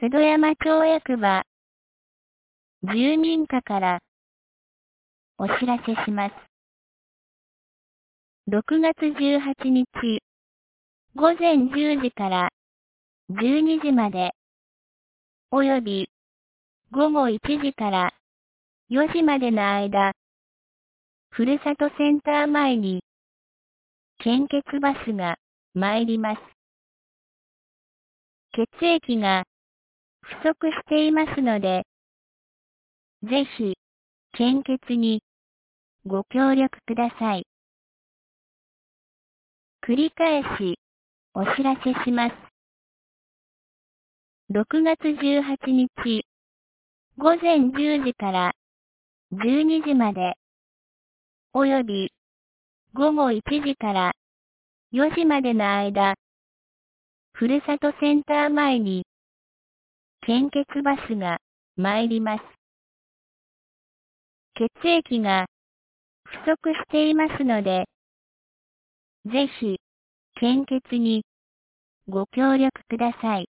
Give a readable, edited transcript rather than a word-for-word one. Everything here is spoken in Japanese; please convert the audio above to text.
津戸山町役場住民課からお知らせします。6月18日午前10時から12時までおよび午後1時から4時までの間、ふるさとセンター前に献血バスが参ります。血液が不足していますので、ぜひ献血にご協力ください。繰り返しお知らせします。6月18日午前10時から12時までおよび午後1時から4時までの間、ふるさとセンター前に献血バスが参ります。血液が不足していますので、ぜひ献血にご協力ください。